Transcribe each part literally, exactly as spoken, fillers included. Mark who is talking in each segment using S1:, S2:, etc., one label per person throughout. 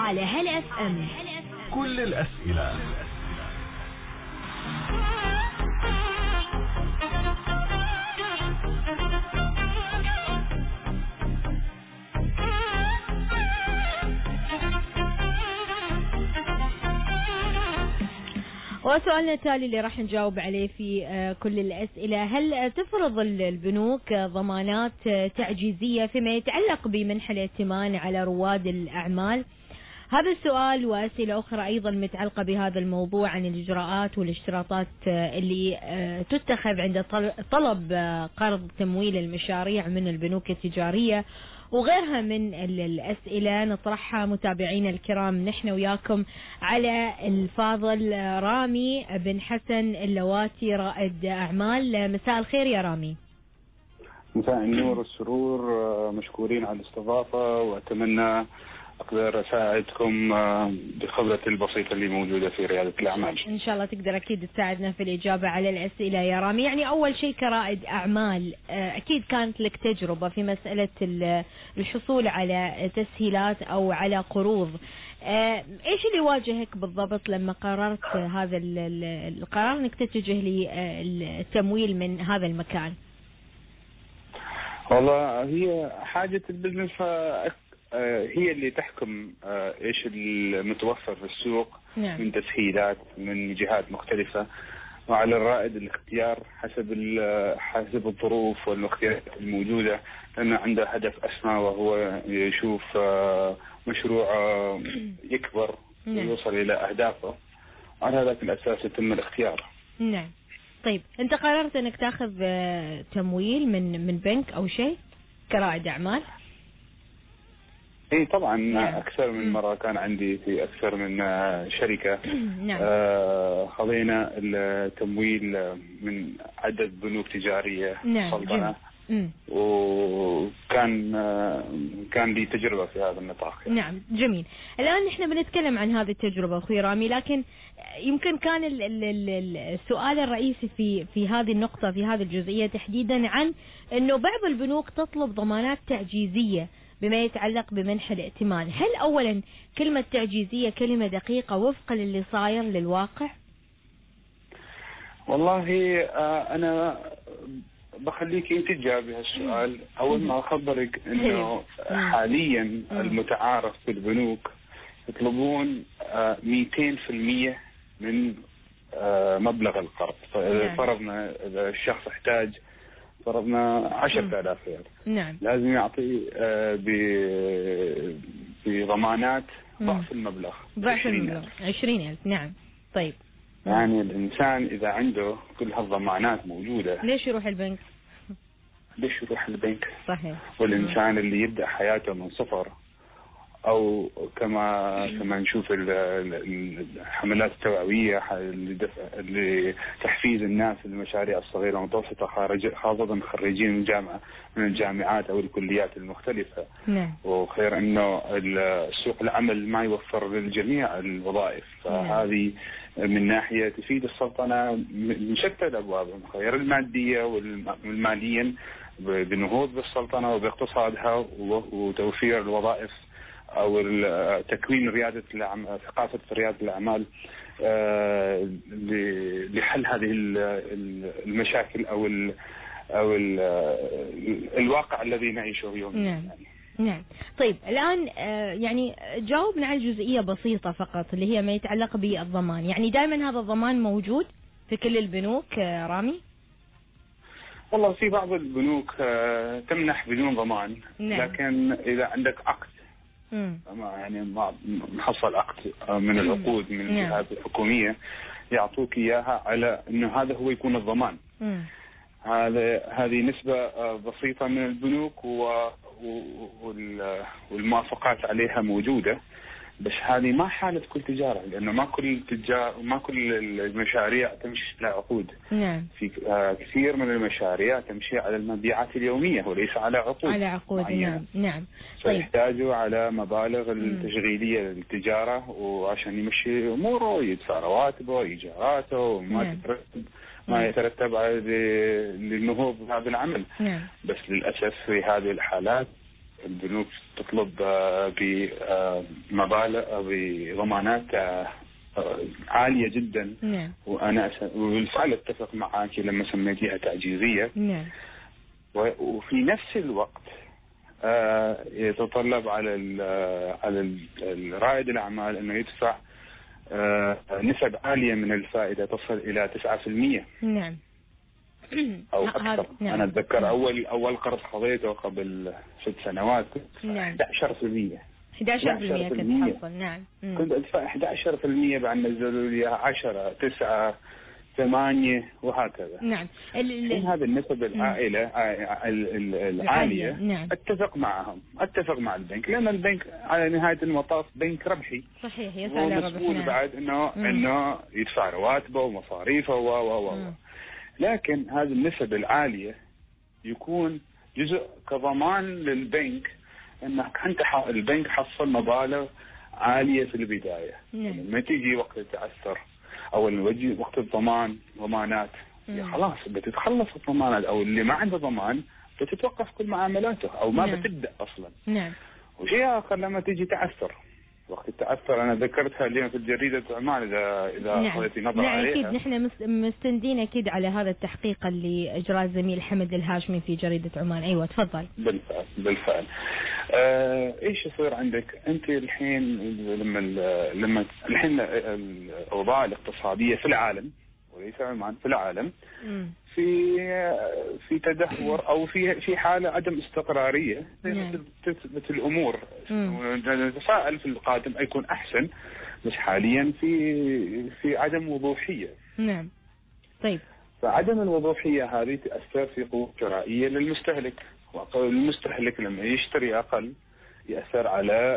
S1: على هلا اف ام.
S2: كل الأسئلة.
S1: وسؤالنا التالي اللي راح نجاوب عليه في كل الأسئلة: هل تفرض البنوك ضمانات تعجيزية فيما يتعلق بمنح الائتمان على رواد الأعمال؟ هذا السؤال وأسئلة أخرى أيضا متعلقة بهذا الموضوع عن الإجراءات والاشتراطات اللي تتخذ عند طلب قرض تمويل المشاريع من البنوك التجارية وغيرها من الأسئلة نطرحها متابعينا الكرام نحن وياكم على الفاضل رامي بن حسن اللواتي رائد أعمال. مساء الخير يا رامي.
S3: مساء النور والسرور، مشكورين على الاستضافة وأتمنى أقدر أساعدكم بخبرتي البسيطة اللي موجودة في ريادة الأعمال.
S1: إن شاء الله تقدر أكيد تساعدنا في الإجابة على الأسئلة يا رامي. يعني أول شيء كرائد أعمال أكيد كانت لك تجربة في مسألة الحصول على تسهيلات أو على قروض. إيش اللي واجهك بالضبط لما قررت هذا القرار أنك تتجه للتمويل من هذا المكان؟
S3: والله هي حاجة البزنس هي اللي تحكم ايش المتوفر في السوق. نعم. من تسهيلات من جهات مختلفة، وعلى الرائد الاختيار حسب حسب الظروف والاختيارات الموجودة، لأنه عنده هدف أسمى وهو يشوف مشروع يكبر. نعم. ويوصل إلى أهدافه، وعلى هذا الأساس يتم الاختيار.
S1: نعم. طيب أنت قررت أنك تأخذ تمويل من من بنك أو شيء كرائد أعمال؟
S3: اي طبعا. نعم. اكثر من مره كان عندي في اكثر من شركه. نعم. آه خذينا التمويل من عدد بنوك تجاريه. نعم. سلطنه. وكان آه كان لي تجربه في هذا النطاق يعني.
S1: نعم جميل. الان نحن بنتكلم عن هذه التجربه اخوي رامي، لكن يمكن كان ال ال ال السؤال الرئيسي في في هذه النقطه في هذه الجزئيه تحديدا عن انه بعض البنوك تطلب ضمانات تعجيزيه بما يتعلق بمنح الائتمان. هل أولا كلمة تعجيزية كلمة دقيقة وفقا للي صاير للواقع؟
S3: والله آه أنا بخليك أنت تجاوبي هالسؤال. أول ما أخبرك إنه حاليا المتعارف بالبنوك يطلبون آه مئتين في المية من آه مبلغ القرض. فإذا فرضنا إذا الشخص احتاج فرضنا عشرة آلاف ريال. نعم. لازم يعطي آه بضمانات ضعف المبلغ.
S1: ضعف المبلغ عشرين ألف. نعم. طيب.
S3: يعني الإنسان إذا عنده كل هالضمانات موجودة
S1: ليش يروح البنك؟
S3: ليش يروح البنك؟
S1: صحيح.
S3: والإنسان اللي يبدأ حياته من صفر، أو كما كما نشوف الحملات التوعوية لتحفيز الناس للمشاريع الصغيرة والمتوسطة خارج خاصة خريجين من الجامعة من الجامعات أو الكليات المختلفة. نعم. وخير إنه سوق العمل ما يوفر للجميع الوظائف، فهذه من ناحية تفيد السلطنة من شتى الأبواب، غير المادية والماليا بنهوض بالسلطنة وباقتصادها وتوفير الوظائف أو تكوين ريادة الأعمال، ثقافة ريادة الأعمال آه لحل هذه المشاكل أو ال أو ال الواقع الذي نعيشه يوميا.
S1: نعم. يعني. نعم. طيب الآن آه يعني جاوبنا على جزئية بسيطة فقط اللي هي ما يتعلق بالضمان. يعني دائما هذا الضمان موجود في كل البنوك آه رامي؟
S3: والله في بعض البنوك آه تمنح بدون ضمان. نعم. لكن إذا عندك عقد يعني محصل عقد من العقود من الجهات الحكومية يعطوك إياها على إنه هذا هو يكون الضمان. هذا هذه نسبة بسيطة من البنوك والموافقات عليها موجودة، بس هذه ما حالة كل تجارة، لأنه ما كل تجار ما كل المشاريع تمشي على عقود. نعم. في كثير من المشاريع تمشي على المبيعات اليومية وليس على عقود.
S1: على عقود. نعم. نعم.
S3: فيحتاجوا على مبالغ التشغيلية للتجارة وعشان يمشي أموره يدفع رواتبه إيجاراته وما نعم. تترتب ما يترتب على للنهوض بهذا العمل. نعم. بس للأسف في هذه الحالات البنوك تطلب بمبالغ بضمانات عالية جدا.
S1: نعم.
S3: وأنا بالفعل أتفق معك لما سميتيها تعجيزية.
S1: نعم.
S3: وفي نفس الوقت يتطلب على على رائد الأعمال أنه يدفع نسب عالية من الفائدة تصل إلى تسعة بالمئة.
S1: نعم.
S3: أو أكثر. نعم. أنا أتذكر أول أول قرض خذيته قبل ست سنوات.
S1: نعم.
S3: أحد عشر بالمئة.
S1: أحد عشر بالمئة كنت تحصل. نعم.
S3: كنت أدفع أحد عشر بالمئة بعد نزلوا لي عشرة تسعة ثمانية وهكذا.
S1: نعم.
S3: هذه النسب العائلة العالية.
S1: نعم.
S3: أتفق معهم، أتفق مع البنك، لأن البنك على نهاية المطاف بنك ربحي.
S1: صحيح، يسعى للربح.
S3: ومسؤول بعد إنه مم. إنه يدفع رواتبه ومصاريفه و و و لكن هذه النسب العالية يكون جزء كضمان للبنك إنك أنت البنك حصل مبالغ عالية في البداية.
S1: نعم.
S3: لما تيجي وقت التعثر أو الوجه وقت الضمان ضمانات خلاص بتتخلص الضمانات، أو اللي ما عنده ضمان بتتوقف كل معاملاته أو ما
S1: نعم.
S3: بتبدأ أصلا.
S1: نعم.
S3: وشيء آخر لما تيجي تعثر وقت التعثر، أنا ذكرتها اليوم في جريدة عمان إذا إذا أخذتي نظر
S1: نعم.
S3: عليها.
S1: أكيد نحن مستندين أكيد على هذا التحقيق اللي أجراه الزميل حمد الهاشمي في جريدة عمان. أيوة تفضل.
S3: بالفعل بالفعل. آه إيش يصير عندك أنت الحين لما لما الحين الأوضاع الاقتصادية في العالم وليس عمان في العالم م. في في تدهور او في في حاله عدم استقراريه.
S1: نعم.
S3: تثبت الامور. نتساءل في القادم يكون احسن، بس حاليا في في عدم وضوحيه.
S1: نعم. طيب.
S3: فعدم الوضوحيه هذه تاثر في قوه شرائيه للمستهلك، والمستهلك لما يشتري اقل يأثر على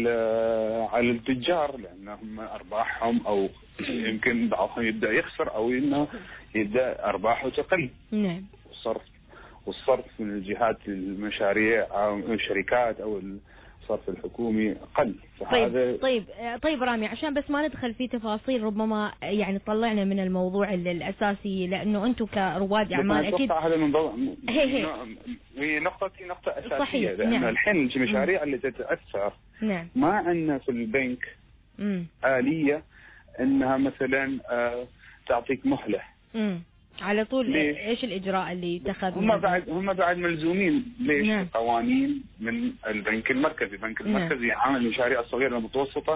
S3: على التجار لأنهم أرباحهم أو يمكن بعضهم يبدأ يخسر أو إنه يبدأ أرباحه تقل.
S1: نعم.
S3: والصرف والصرف من الجهات المشاريع أو الشركات أو الصرف الحكومي قل.
S1: طيب طيب طيب رامي، عشان بس ما ندخل في تفاصيل ربما يعني طلعنا من الموضوع الأساسي، لأنه أنتم كرواد أعمال أكيد
S3: هذا من ضمن
S1: هي
S3: هي نقطة نقطة أساسية.
S1: صحيح.
S3: لأن
S1: نعم.
S3: الحين المشاريع اللي تتأثر
S1: نعم.
S3: ما عندنا في البنك
S1: مم.
S3: آلية إنها مثلا آه تعطيك مهلة.
S1: مم. على طول.
S3: ليش؟
S1: ايش الاجراء اللي اتخذ؟
S3: هم بعد هم بعد ملزومين. ليش؟
S1: نعم.
S3: قوانين من البنك المركزي، البنك المركزي يعامل المشاريع الصغيره والمتوسطه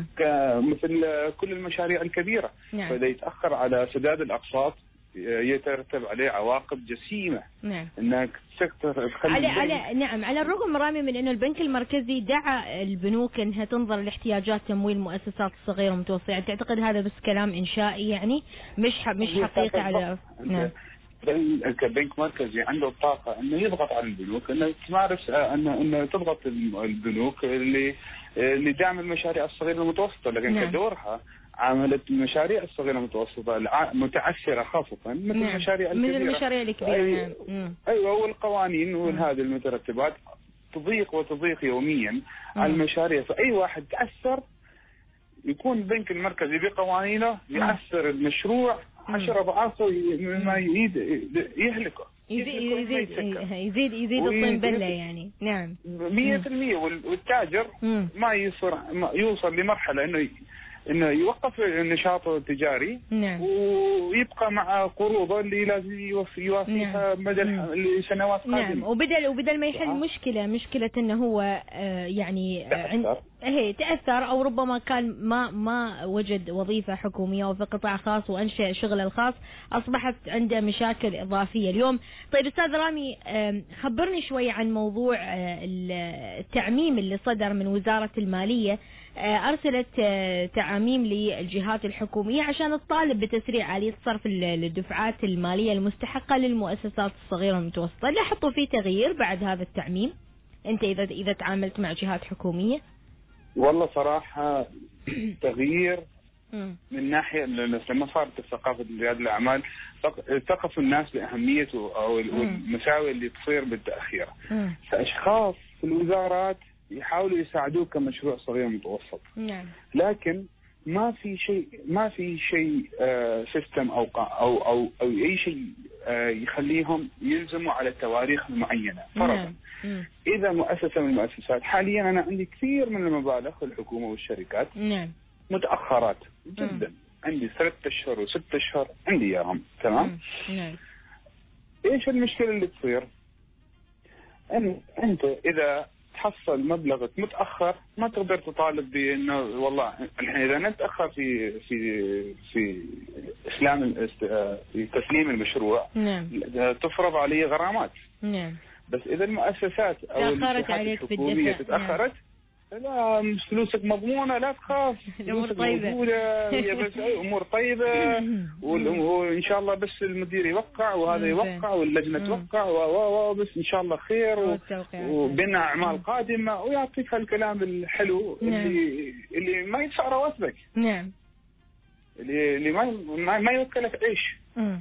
S3: كمثل كل المشاريع الكبيره.
S1: نعم.
S3: فاذا يتاخر على سداد الاقساط يترتب عليه عواقب جسيمه.
S1: نعم.
S3: انك تخلي
S1: على على نعم على الرغم رامي من انه البنك المركزي دعا البنوك انها تنظر لاحتياجات تمويل المؤسسات الصغيره والمتوسطه، يعني تعتقد هذا بس كلام انشائي يعني مش مش حقيقي على نعم.
S3: كبنك مركزي عنده الطاقه انه يضغط على البنوك، انه تمارس انه انه تضغط البنوك اللي اللي دعم المشاريع الصغيره والمتوسطه، لكن
S1: نعم.
S3: كدورها عملت المشاريع الصغيره والمتوسطه متعثره خاصه مثل
S1: نعم.
S3: المشاريع الكبيره.
S1: مثل المشاريع الكبيره.
S3: أي...
S1: نعم.
S3: ايوه، والقوانين وهذه المترتبات تضيق وتضيق يوميا مم. على المشاريع، فاي واحد تعثر يكون البنك المركزي بقوانينه يعثر المشروع عشر اضعافه مما يريد يهلكه.
S1: يزيد يزيد يزيد يزيد الطين بله يعني. نعم
S3: مية في المية. والتاجر
S1: مم.
S3: ما يوصل ما يوصل لمرحله انه انه يوقف نشاطه التجاري.
S1: نعم.
S3: ويبقى مع قروضه اللي لازم يوفي يوفيها
S1: نعم.
S3: مدى سنوات قادمه.
S1: نعم. وبدل وبدل ما يحل مشكله مشكله انه هو آه يعني
S3: تأثر.
S1: هي تاثر او ربما كان ما ما وجد وظيفه حكوميه وفي قطاع خاص وانشا شغله الخاص، اصبحت عنده مشاكل اضافيه اليوم. طيب استاذ رامي، خبرني شوي عن موضوع التعميم اللي صدر من وزاره الماليه، أرسلت تعاميم للجهات الحكومية عشان تطالب بتسريع آلية صرف الدفعات المالية المستحقة للمؤسسات الصغيرة والمتوسطة. لاحظتوا في تغيير بعد هذا التعميم أنت إذا إذا تعاملت مع جهات حكومية؟
S3: والله صراحة تغيير من ناحية لما صارت ثقافة ريادة الأعمال ثقفوا الناس بأهمية أو المساوئ اللي تصير بالتأخير. فأشخاص في الوزارات يحاولوا يساعدوك كمشروع صغير متوسط.
S1: نعم.
S3: لكن ما في شيء ما في شيء آه سيستم او او او او اي شيء يخليهم يلزموا على التواريخ المعينة. فرضا إذا مؤسسة من المؤسسات، حاليا أنا عندي كثير من المبالغ الحكومة والشركات
S1: نعم
S3: متأخرات جدا، عندي ثلاثة أشهر وستة أشهر عندي إياهم، تمام.
S1: نعم.
S3: إيش المشكلة اللي تصير؟ أن أنت إذا تحصل مبلغك متأخر ما تقدر تطالب بأنه والله الحين إذا نتأخر في في في إسلام في تسليم المشروع
S1: نعم.
S3: تفرض علي غرامات.
S1: نعم.
S3: بس إذا المؤسسات أو
S1: الجهات الحكومية
S3: تتأخرت، لا فلوسك مضمونة، لا تخاف،
S1: الأمور طيبة،
S3: هي بس أمور طيبة، وإن شاء الله بس المدير يوقع وهذا يوقع واللجنة توقع و بس إن شاء الله خير وبناء أعمال قادمة، ويعطيك هالكلام الحلو اللي اللي ما يدفع رواتبك.
S1: نعم.
S3: اللي اللي ما ما يوكلك عيش.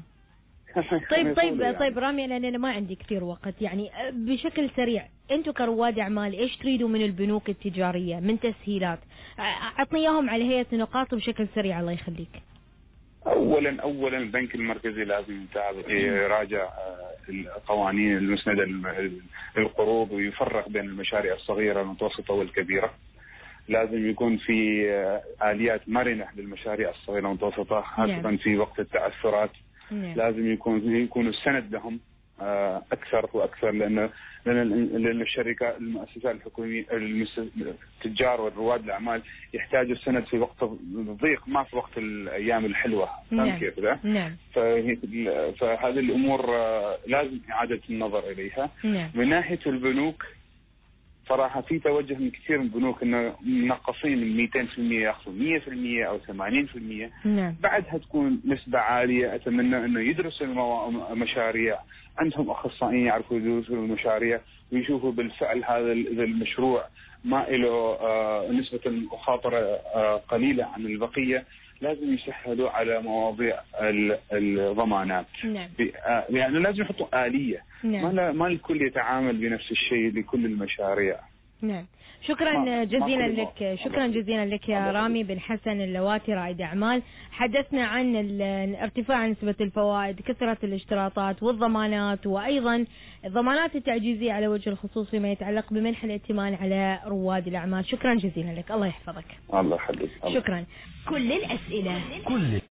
S1: طيب طيب يعني. طيب رامي، لأن أنا ما عندي كثير وقت، يعني بشكل سريع أنتم كرواد أعمال إيش تريدوا من البنوك التجارية من تسهيلات؟ أعطني إياهم على هيئة نقاط بشكل سريع الله يخليك.
S3: أولا أولا البنك المركزي لازم يراجع القوانين المسندة للقروض ويفرق بين المشاريع الصغيرة المتوسطة والكبيرة. لازم يكون في آليات مرنة للمشاريع الصغيرة والمتوسطة خاصة في وقت التعثرات.
S1: نعم.
S3: لازم يكون يكون السند لهم أكثر وأكثر، لأن لأن الشركات المؤسسات الحكومية التجار والرواد الأعمال يحتاجوا السند في وقت الضيق، ما في وقت الأيام الحلوة.
S1: نعم.
S3: كيف ذا؟
S1: نعم.
S3: فهذه الأمور لازم إعادة النظر إليها.
S1: نعم.
S3: من ناحية البنوك صراحة في توجه من كثير من البنوك انه منقصين من مئتين بالمئة ياخذوا مئة بالمئة او ثمانين بالمئة.
S1: نعم.
S3: بعدها تكون نسبة عالية. اتمنى انه يدرسوا المشاريع، عندهم اخصائيين يعرفوا يدرسوا المشاريع ويشوفوا بالفعل هذا المشروع ما له آه نسبة المخاطرة آه قليلة عن البقية. لازم يسهلوا على مواضيع الضمانات.
S1: نعم.
S3: يعني لازم يحطوا آلية.
S1: نعم.
S3: ما ما الكل يتعامل بنفس الشيء لكل المشاريع.
S1: نعم. شكرا جزيلا لك، شكرا جزيلا لك يا رامي بن حسن اللواتي رائد أعمال. حدثنا عن ارتفاع نسبة الفوائد، كثرة الاشتراطات والضمانات، وأيضا الضمانات التعجيزية على وجه الخصوص فيما يتعلق بمنح الائتمان على رواد الأعمال. شكرا جزيلا لك، الله يحفظك.
S3: الله يحفظك.
S1: شكرا. كل الأسئلة كل